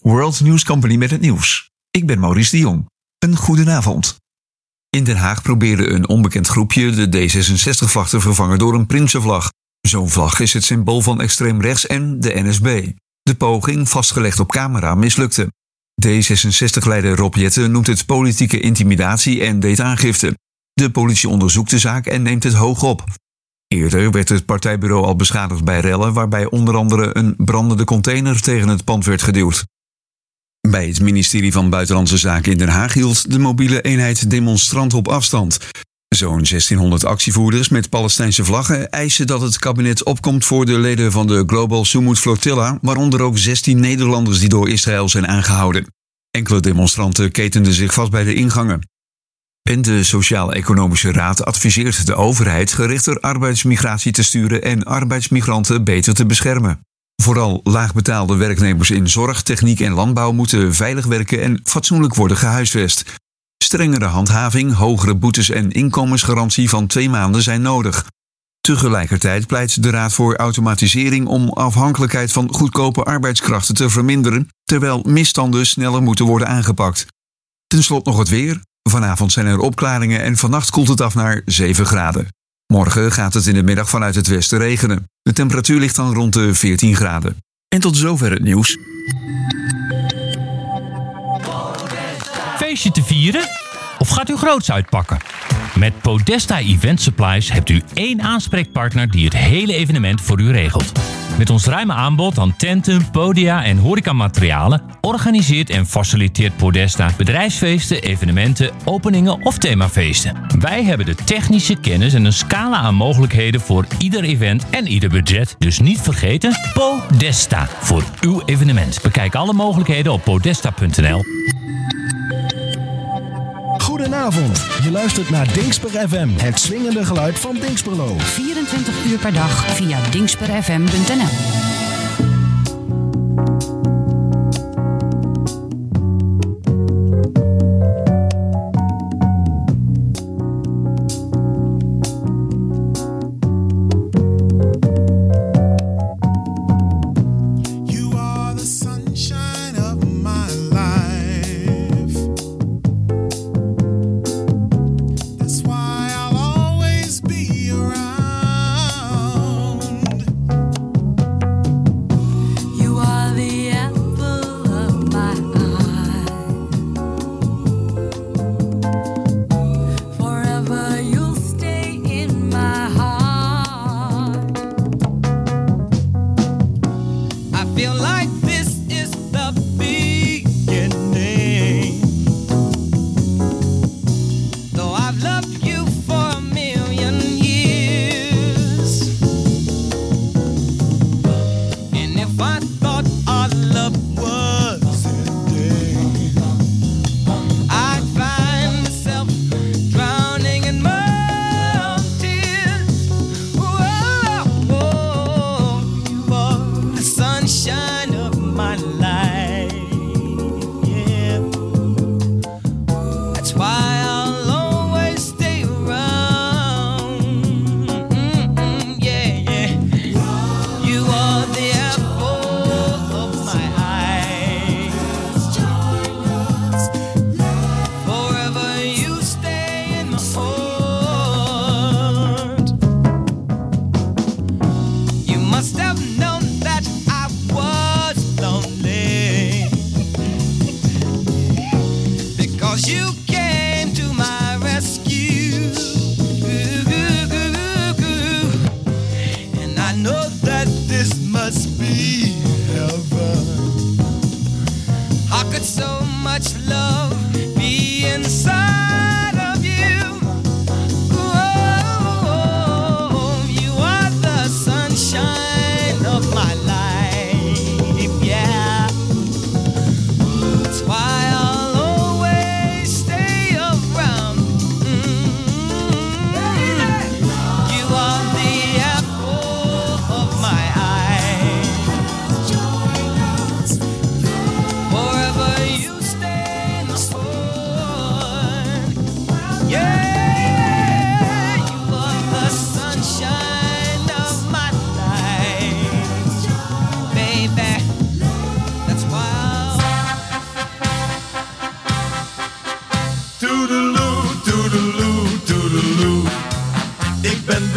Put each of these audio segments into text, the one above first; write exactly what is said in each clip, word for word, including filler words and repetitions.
World News Company met het nieuws. Ik ben Maurice de Jong. Een goedenavond. In Den Haag probeerde een onbekend groepje de D zesenzestig-vlag te vervangen door een Prinsenvlag. Zo'n vlag is het symbool van extreem rechts en de N S B. De poging, vastgelegd op camera, mislukte. D zesenzestig-leider Rob Jetten noemt het politieke intimidatie en deed aangifte. De politie onderzoekt de zaak en neemt het hoog op. Eerder werd het partijbureau al beschadigd bij rellen, waarbij onder andere een brandende container tegen het pand werd geduwd. Bij het ministerie van Buitenlandse Zaken in Den Haag hield de mobiele eenheid demonstranten op afstand. Zo'n zestienhonderd actievoerders met Palestijnse vlaggen eisen dat het kabinet opkomt voor de leden van de Global Sumud Flotilla, waaronder ook zestien Nederlanders die door Israël zijn aangehouden. Enkele demonstranten ketenden zich vast bij de ingangen. En de Sociaal-Economische Raad adviseert de overheid gerichter arbeidsmigratie te sturen en arbeidsmigranten beter te beschermen. Vooral laagbetaalde werknemers in zorg, techniek en landbouw moeten veilig werken en fatsoenlijk worden gehuisvest. Strengere handhaving, hogere boetes en inkomensgarantie van twee maanden zijn nodig. Tegelijkertijd pleit de Raad voor automatisering om afhankelijkheid van goedkope arbeidskrachten te verminderen, terwijl misstanden sneller moeten worden aangepakt. Ten slotte nog het weer. Vanavond zijn er opklaringen en vannacht koelt het af naar zeven graden. Morgen gaat het in de middag vanuit het westen regenen. De temperatuur ligt dan rond de veertien graden. En tot zover het nieuws. Feestje te vieren? Of gaat u groots uitpakken? Met Podesta Event Supplies hebt u één aanspreekpartner die het hele evenement voor u regelt. Met ons ruime aanbod aan tenten, podia en horecamaterialen organiseert en faciliteert Podesta bedrijfsfeesten, evenementen, openingen of themafeesten. Wij hebben de technische kennis en een scala aan mogelijkheden voor ieder event en ieder budget. Dus niet vergeten, Podesta voor uw evenement. Bekijk alle mogelijkheden op podesta punt n l. Goedenavond, je luistert naar Dingsper F M, het swingende geluid van Dingsperlo. vierentwintig uur per dag via dingsper f m punt n l.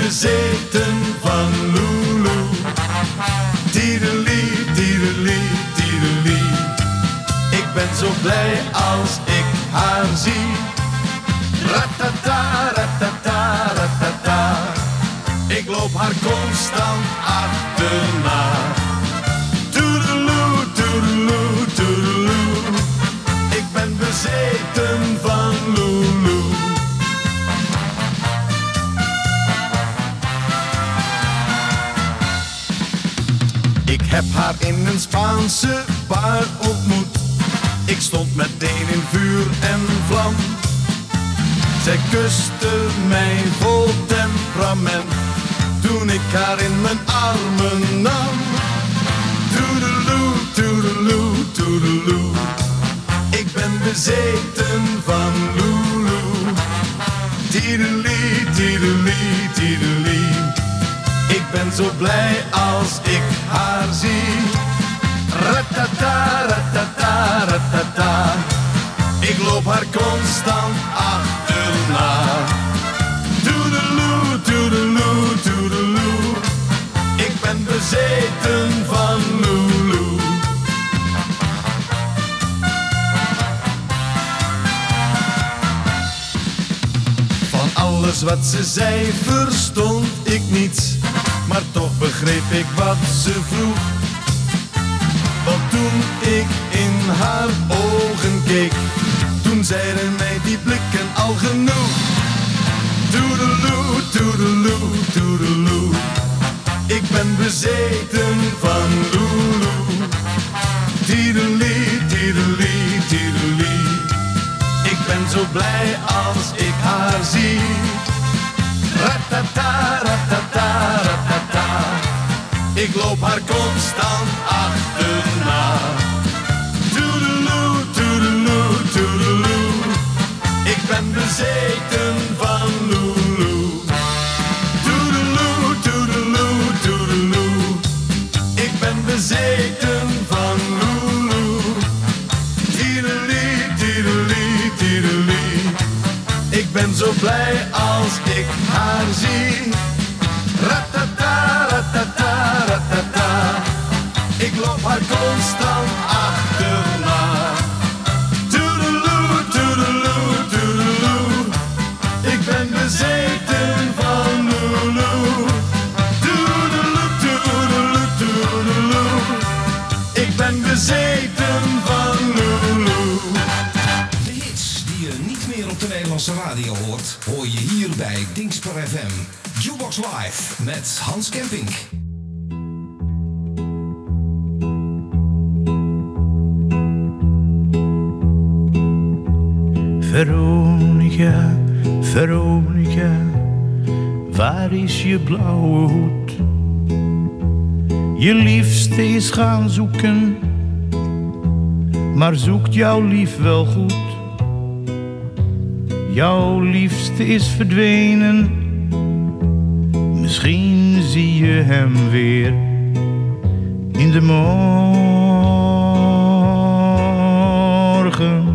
bezeten van Lulu. Tiedelie, tiedelie, tiedelie. Ik ben zo blij als ik haar zie. Ratata, ratata, ratata. Ik loop haar constant achterna. Toedeloe, toedeloe, toedeloe. Ik ben bezeten van Lulu. Ik heb haar in een Spaanse bar ontmoet. Ik stond meteen in vuur en vlam. Zij kuste mij vol temperament toen ik haar in mijn armen nam. Toedeloe, toedeloe, toedeloe. Ik ben bezeten van Lulu. Tiedelie, tiedelie, tiedelie. Ik ben zo blij als ik haar zie. Ratata, ratata, ratata. Ik loop haar constant achterna. Toedeloe, toedeloe, toedeloe. Ik ben bezeten van Lulu. Van alles wat ze zei verstond ik niets, maar toch begreep ik wat ze vroeg. Want toen ik in haar ogen keek, toen zeiden mij die blikken al genoeg. Toedeloe, toedeloe, toedeloe. Ik ben bezeten van Lulu. Tiedelie, tiedelie, tiedelie. Ik ben zo blij als ik haar zie. Ratata, ratata, ratata. Ik loop haar constant achterna. Toedeloe, toedeloe, toedeloe. Ik ben bezeten van Lulu. Toedeloe, toedeloe, toedeloe. Ik ben bezeten van Lulu. Tiedelie, tiedelie, tiedelie. Ik ben zo blij als ik haar zie. Ratata, ratata, ratata. Ik loop haar constant achterna. Toedeloe, toedeloe, toedeloe. Ik ben bezeten van Lulu. Toedeloe, toedeloe, toedeloe. Ik ben bezeten van Lulu. De hits die je niet meer op de Nederlandse radio hoort, hoor je hier bij Dingsper F M. Jukebox Live met Hans Kempink. Veronica, Veronica, waar is je blauwe hoed? Je liefste is gaan zoeken, maar zoekt jouw lief wel goed? Jouw liefste is verdwenen, misschien zie je hem weer in de morgen.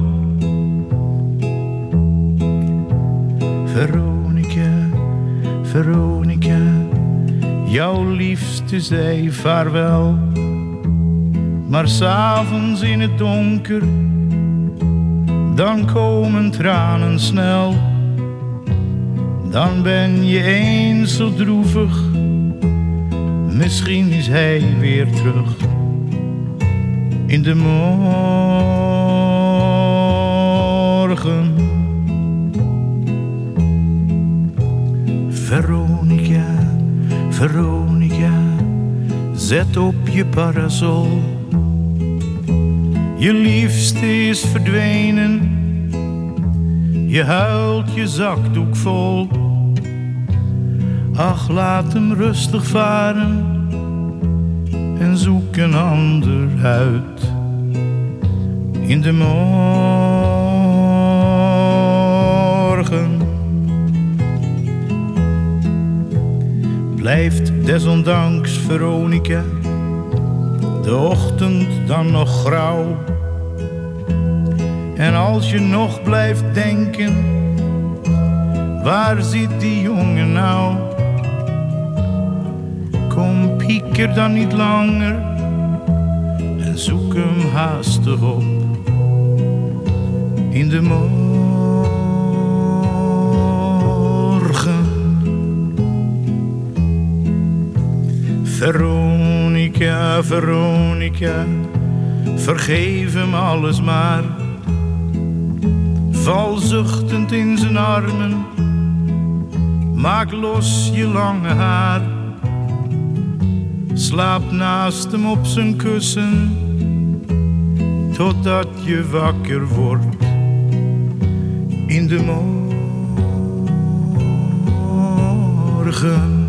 Veronica, Veronica, jouw liefste zei vaarwel, maar 's avonds in het donker, dan komen tranen snel. Dan ben je eens zo droevig, misschien is hij weer terug in de morgen. Veronica, Veronica, zet op je parasol. Je liefste is verdwenen, je huilt je zakdoek vol. Ach, laat hem rustig varen en zoek een ander uit in de morgen. Blijft desondanks, Veronica, de ochtend dan nog grauw. En als je nog blijft denken, waar zit die jongen nou? pieker dan niet langer en zoek hem haastig op in de morgen. Veronica, Veronica, vergeef hem alles maar. Val zuchtend in zijn armen, maak los je lange haar. Slaap naast hem op zijn kussen, totdat je wakker wordt in de morgen.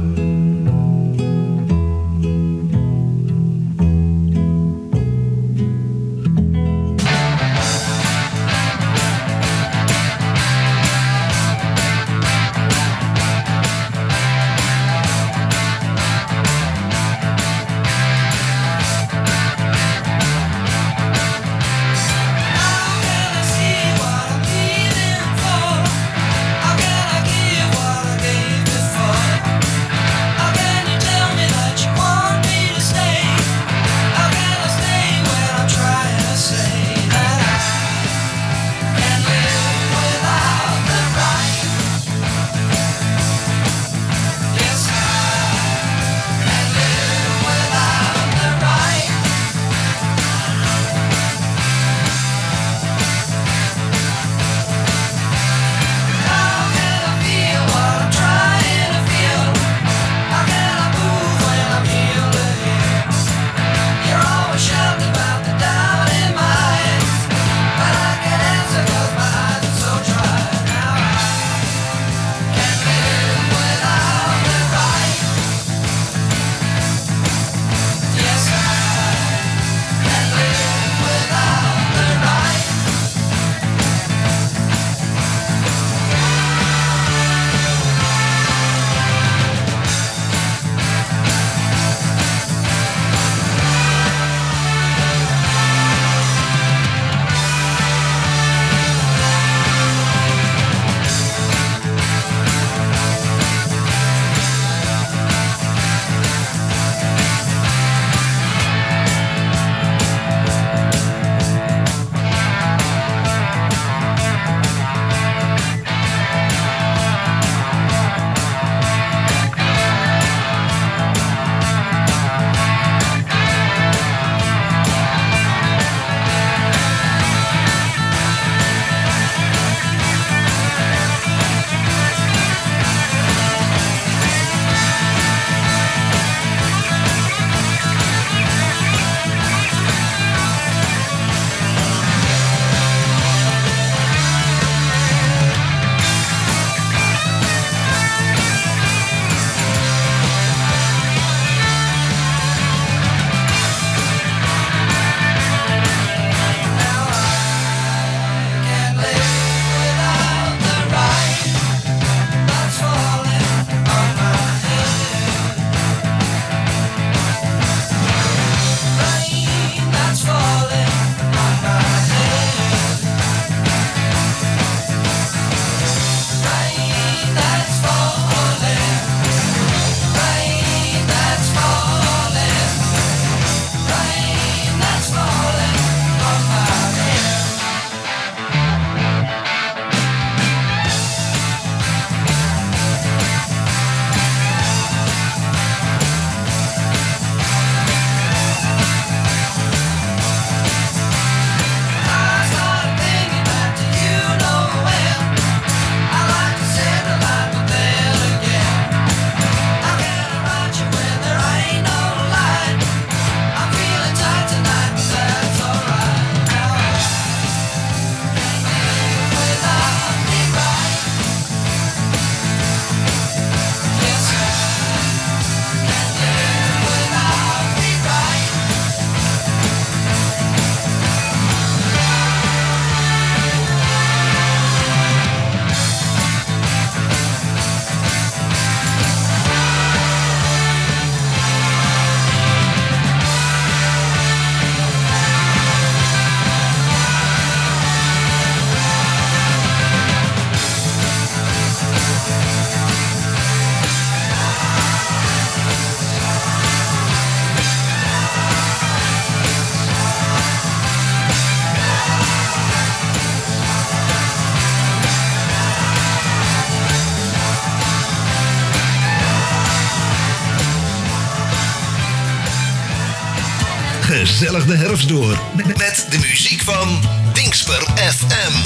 gezellig de herfst door. Met de muziek van Dingsper F M.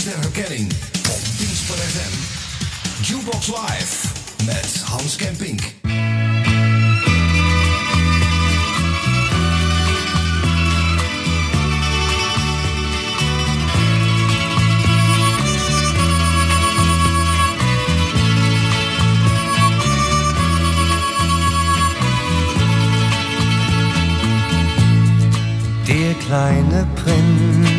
der herkenning op Dinsper F M. Jukebox Live met Hans Kempink. Der kleine Prinz,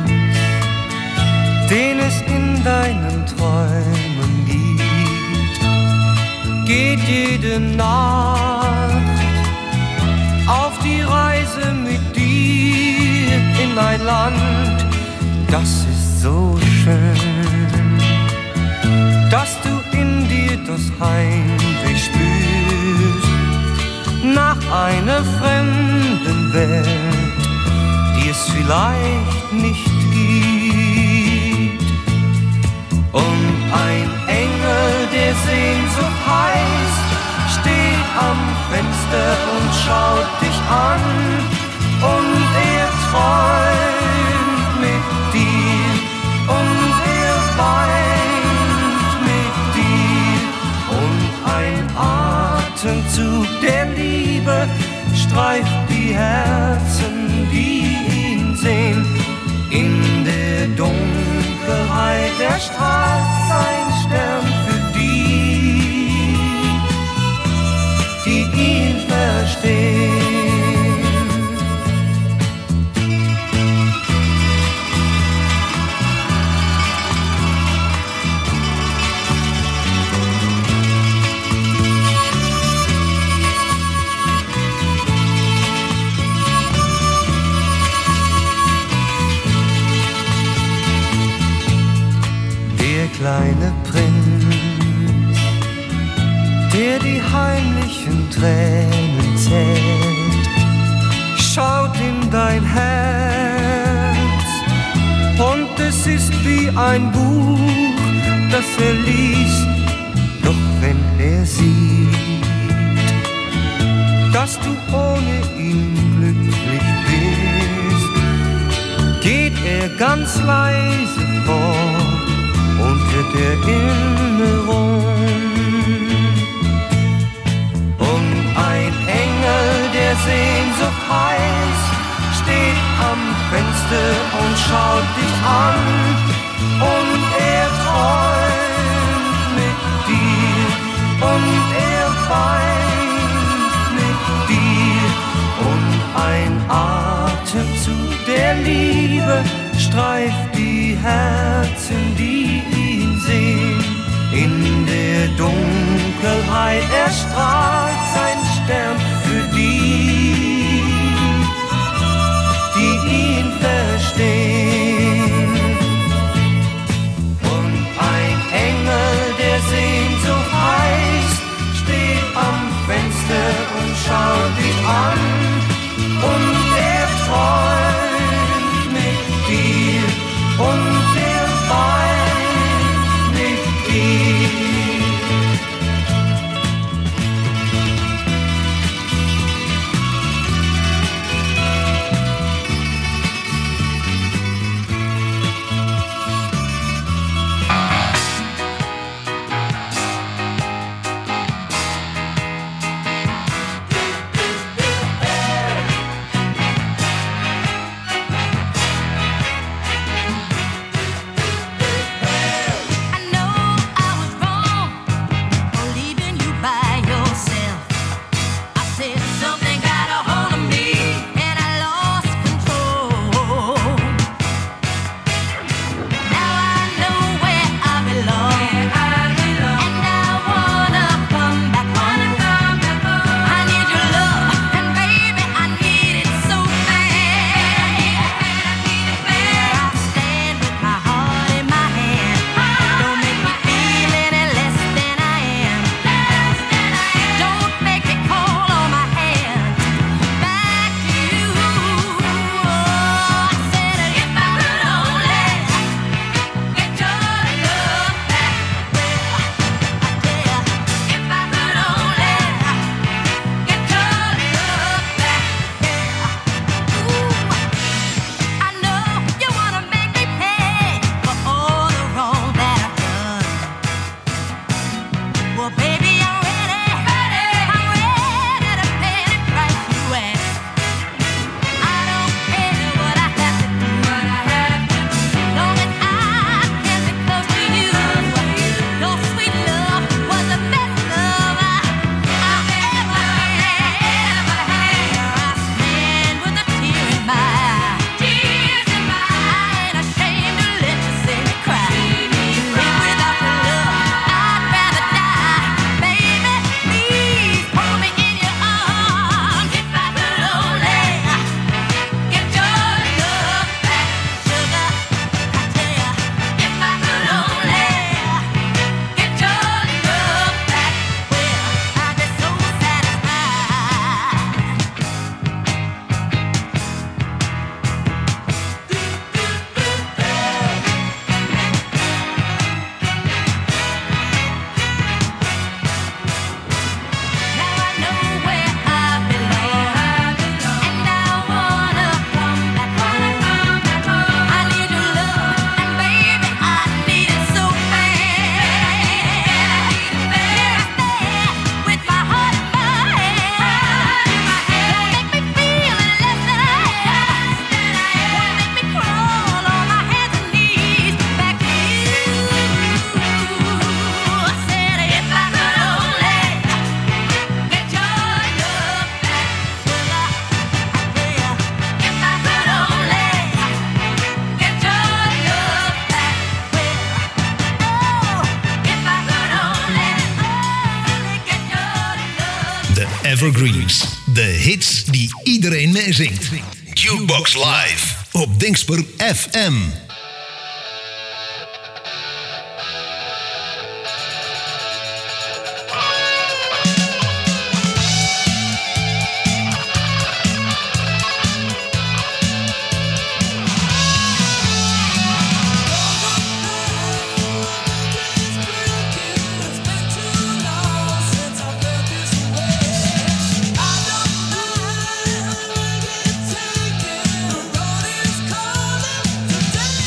den es in deinen Träumen gibt, geht jede Nacht auf die Reise mit dir in ein Land, das ist so schön, dass du in dir das Heimweh spürst nach einer fremden Welt, die es vielleicht nicht gibt. Und ein Engel, der Sehnsucht heißt, steht am Fenster und schaut dich an. Und er träumt mit dir und er weint mit dir. Und ein Atemzug der Liebe streift die Herzen, die ihn sehen. In der Dunkelheit erstrahlt sein Stern für die, die ihn verstehen. Der kleine Prinz, der die heimlichen Tränen zählt, schaut in dein Herz und es ist wie ein Buch, das er liest. Doch wenn er sieht, dass du ohne ihn glücklich bist, geht er ganz leise fort unter der Erinnerung. Und ein Engel, der Sehnsucht heißt, steht am Fenster und schaut dich an. Und er träumt mit dir und er weint mit dir. Und ein Atemzug der Liebe streift die Herzen, die ihn sehen. In der Dunkelheit erstrahlt sein Stern für die, die ihn verstehen. Und ein Engel, der Sehnsucht heißt, steht am Fenster und schaut dich an. Und er träumt mit dir und er weint Evergreens. De hits die iedereen meezingt. Jukebox Live op Dingsper F M. Today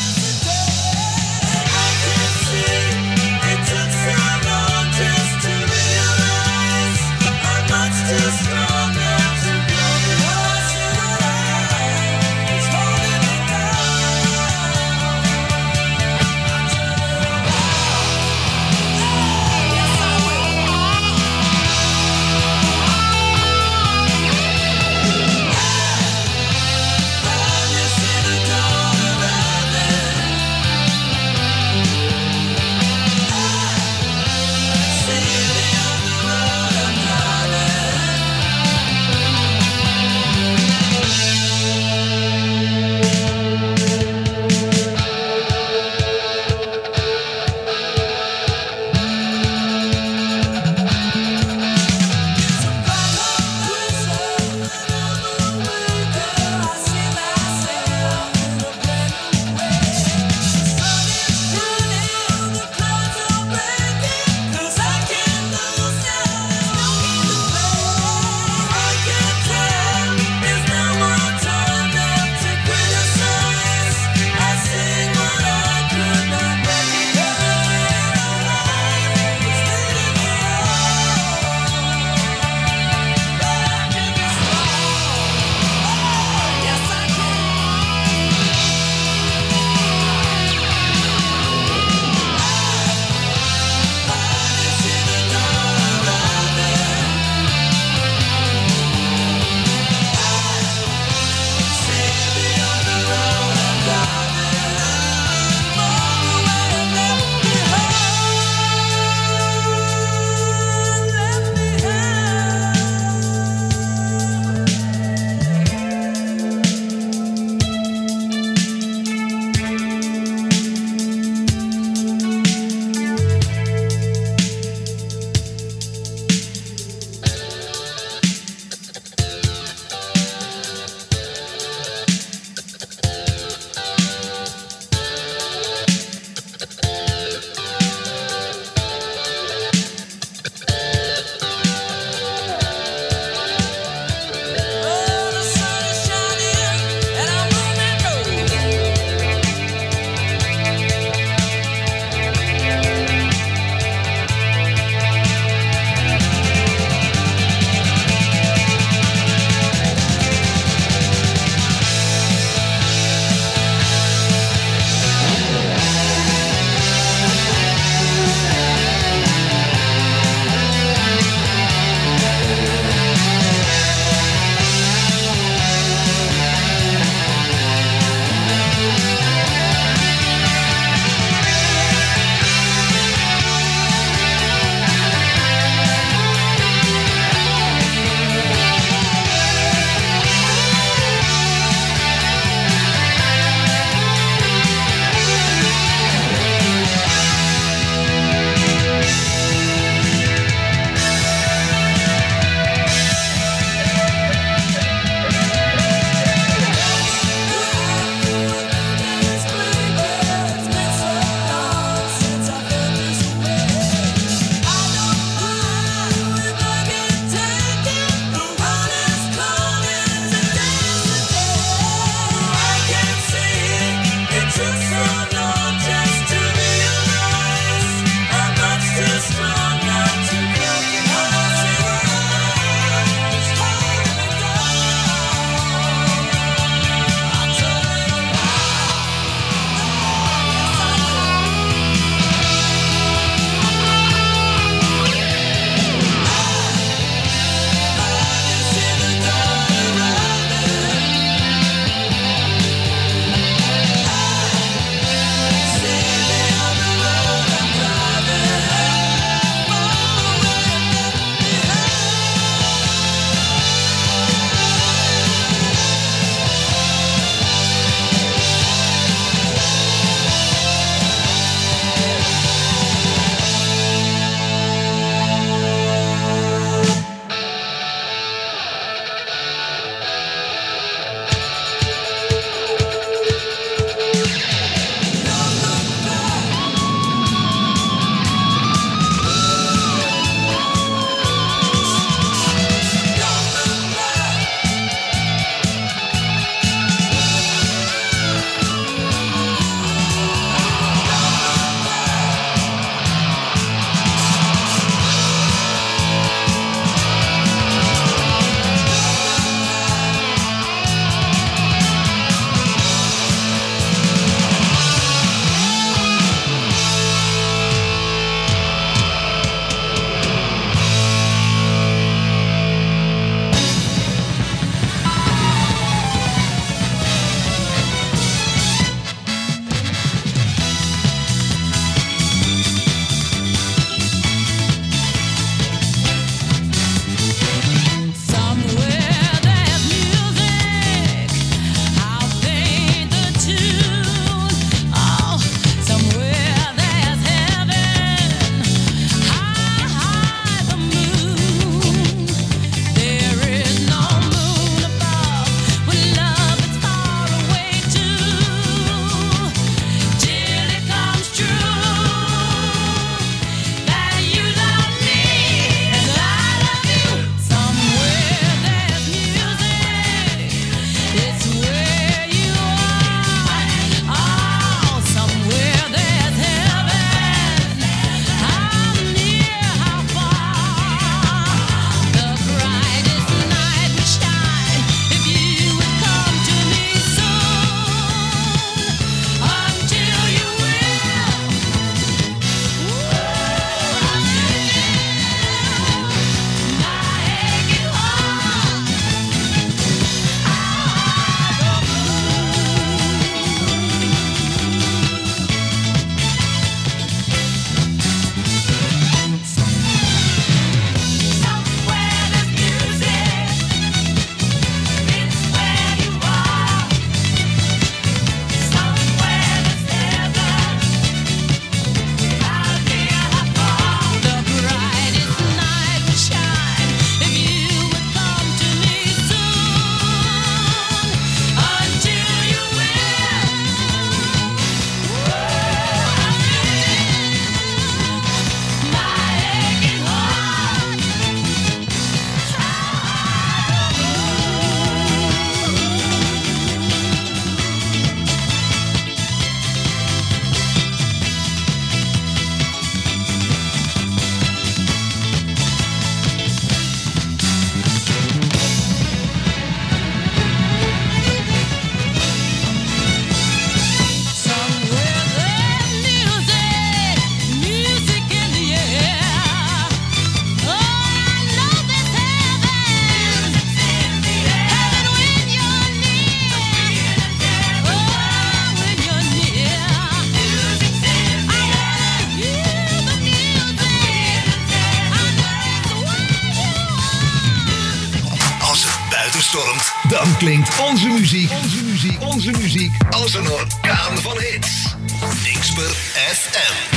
Dan klinkt onze muziek, onze muziek, onze muziek als een orkaan van hits. Dingsper F M.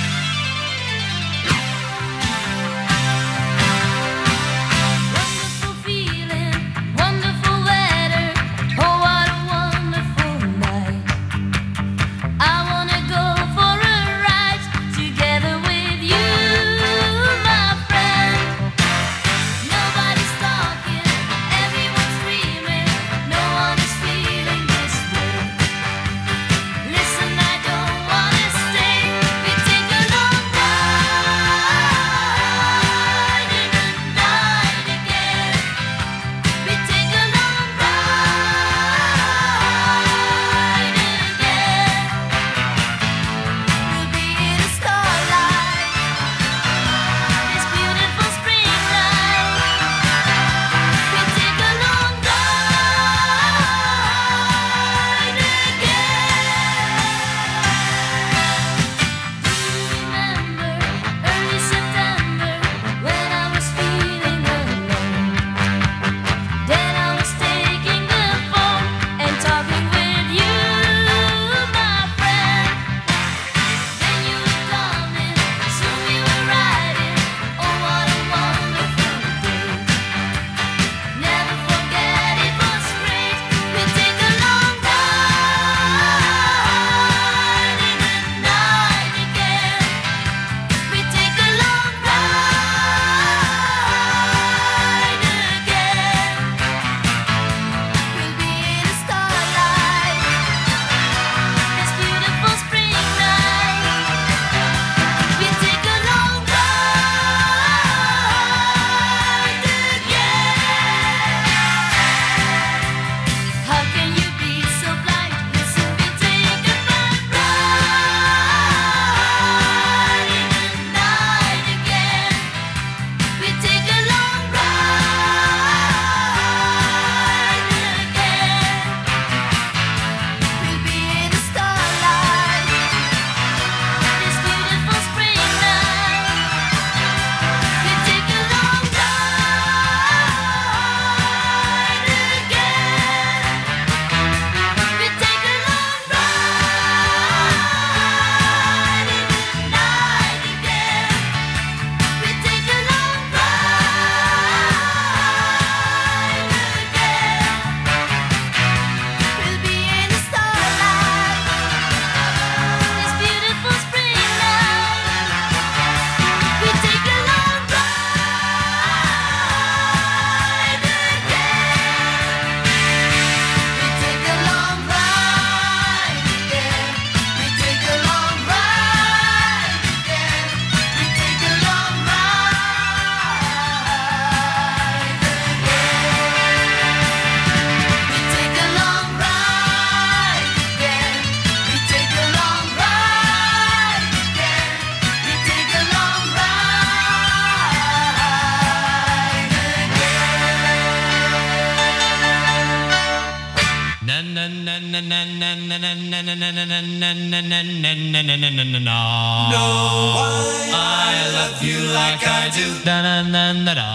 I love you like I do. Da, da, da, da, da.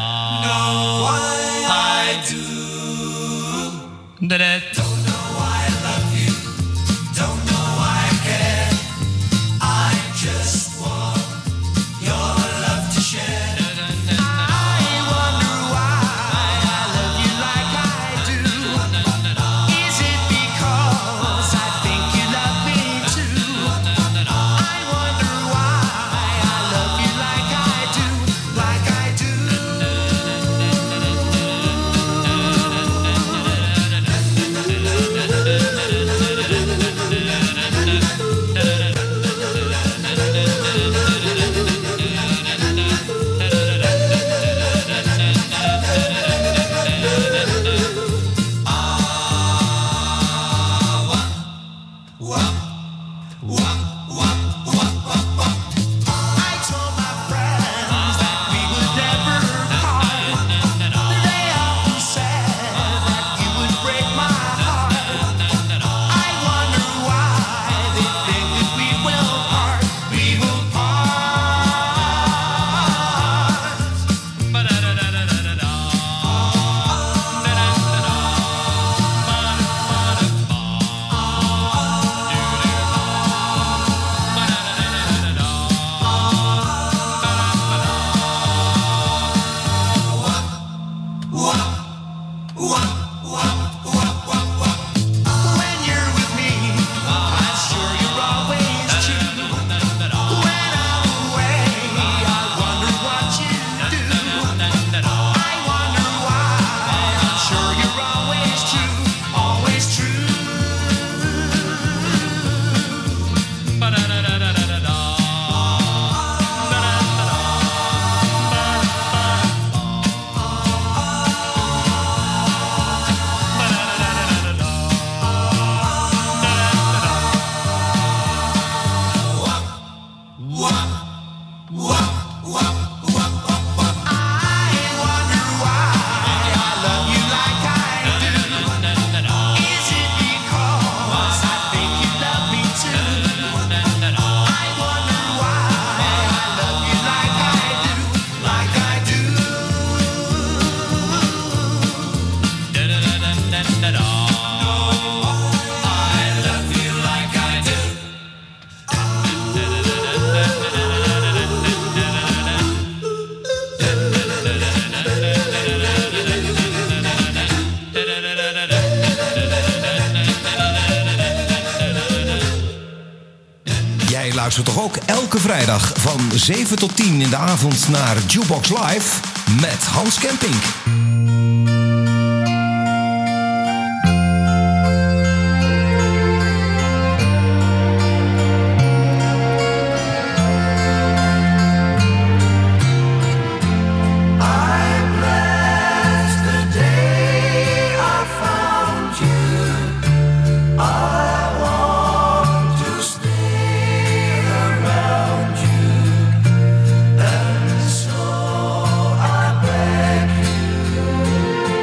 No, I do. Da, da. Don't know why I love you. Don't know why I care. I just want your love to share. Na Jij luistert toch ook elke vrijdag van zeven tot tien in de avond naar Jukebox Live met Hans Kempink. So I beg you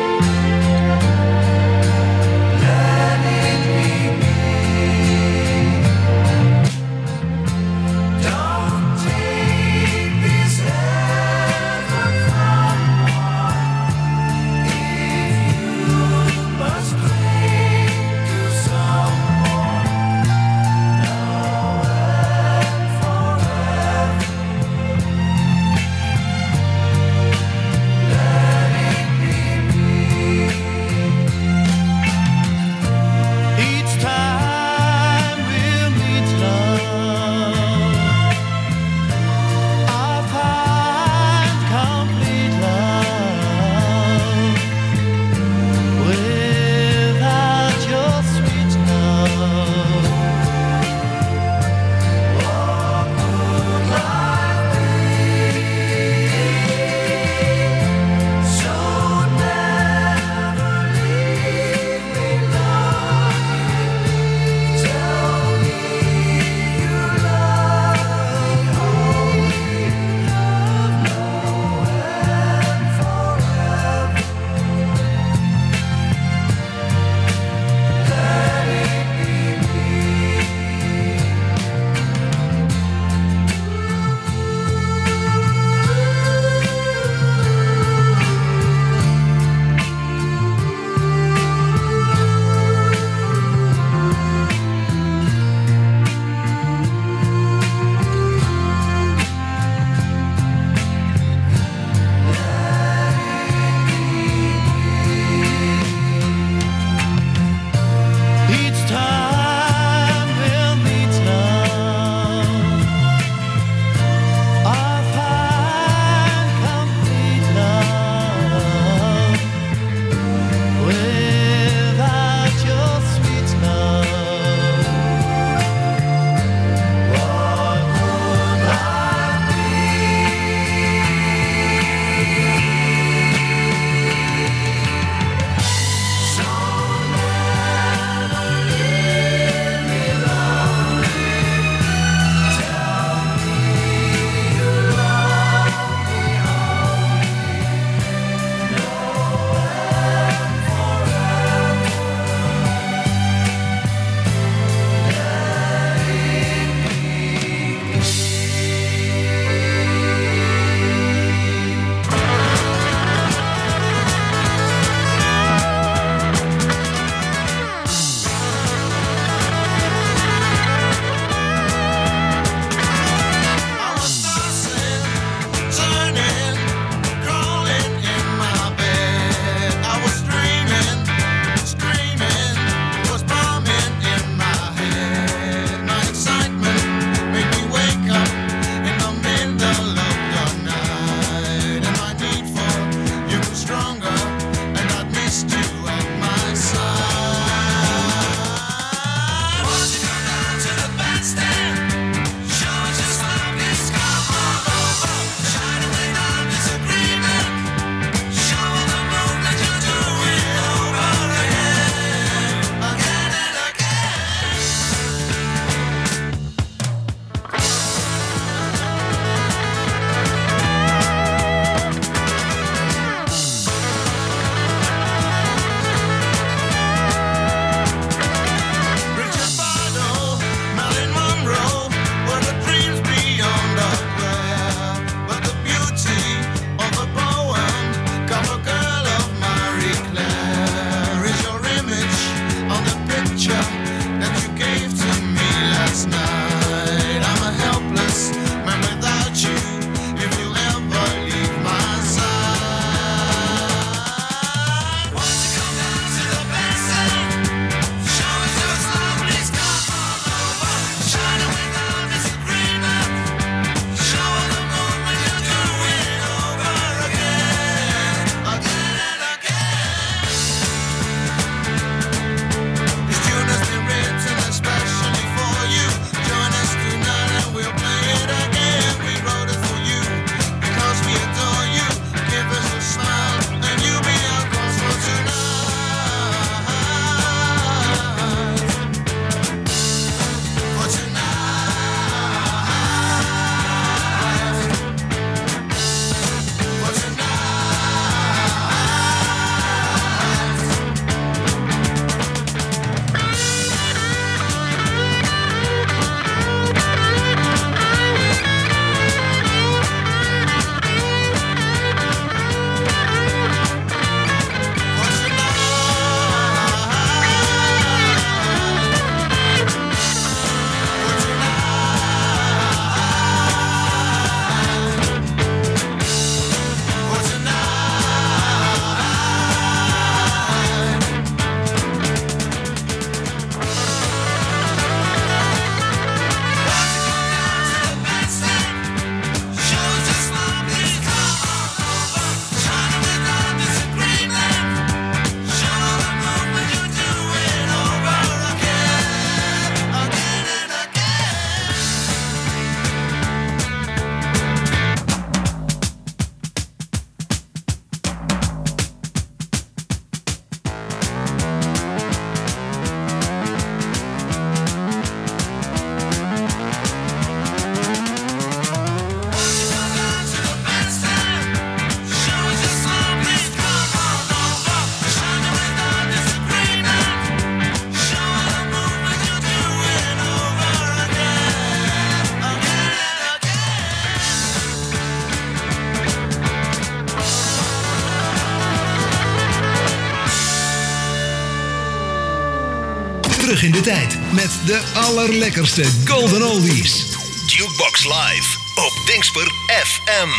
terug in de tijd met de allerlekkerste golden oldies. Jukebox Live op Dingsper F M.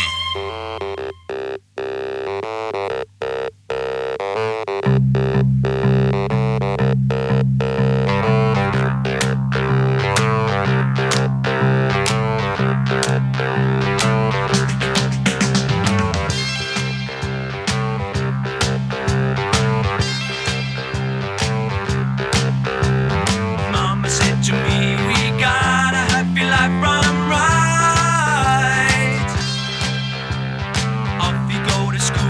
School.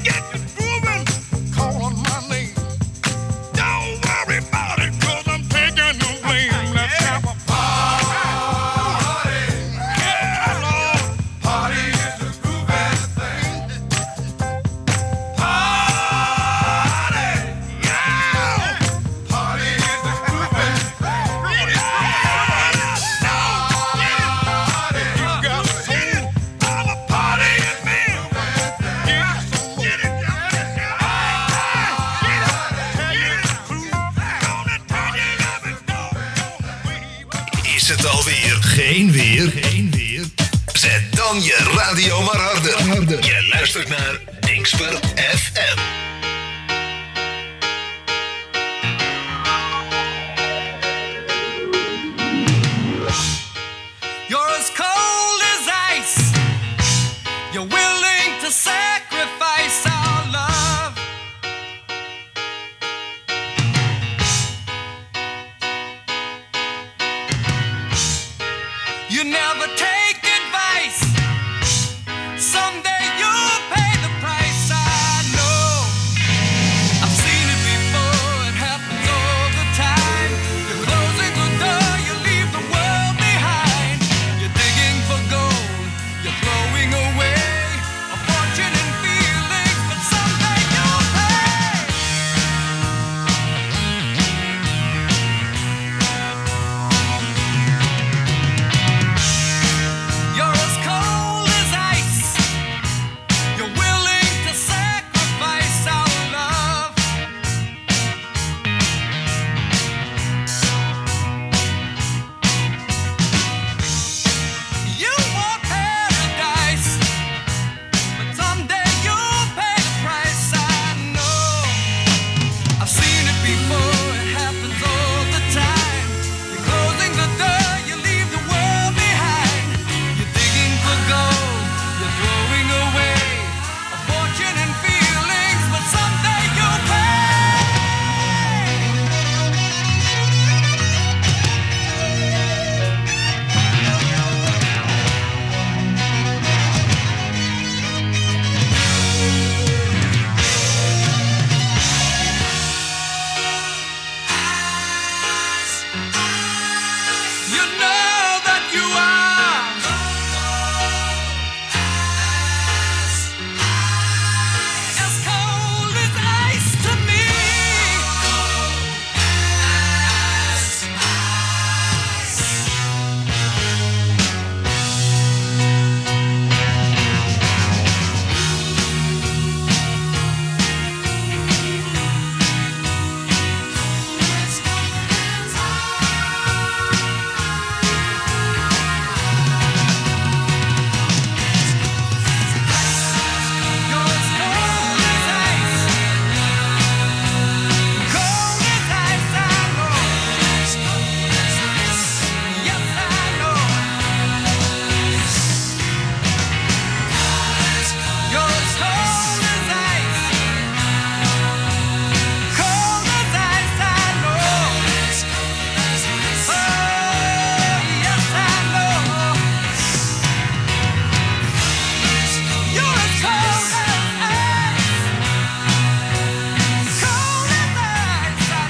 Geen weer. Geen weer. Zet dan je radio maar harder. harder. Je luistert naar Dingsper F M. You're as cold as ice. You're willing to sacrifice our love. You never take advice. Someday you'll pay the price. I know. I've seen it before. It happens all the time. You're closing the door. You leave the world behind. You're digging for gold. You're throwing away a fortune and feelings. But someday you'll pay. You're as cold as ice. You're willing to sacrifice our love. You want paradise, but someday you'll pay the price. I know. I've seen it before. It happens all the time. You're closing the door. You leave the world behind. You're digging for gold. You're throwing away a fortune and feelings, but someday you'll pay. You know that you are as cold as ice to me. You're as cold as ice, cold as ice. I know. Yes, I know. You're as cold as ice, cold as ice. I know. Oh, yes, I know. You're as cold as ice, cold as ice. I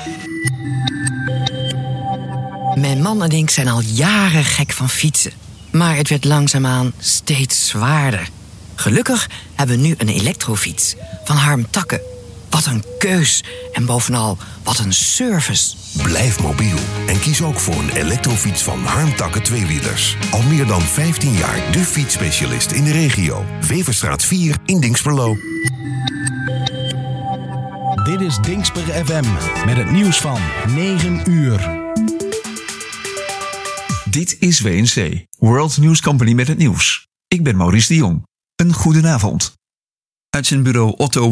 know. Mijn man en ik zijn al jaren gek van fietsen. Maar het werd langzaamaan steeds zwaarder. Gelukkig hebben we nu een elektrofiets van Harm Takke. Wat een keus en bovenal wat een service. Blijf mobiel en kies ook voor een elektrofiets van Harm Takke tweewielers. Al meer dan vijftien jaar de fietsspecialist in de regio. Weverstraat vier in Dinxperlo. Dit is Dingsper F M met het nieuws van negen uur. Dit is W N C, World News Company met het nieuws. Ik ben Maurice de Jong. Een goedenavond. Uit zijn bureau Otto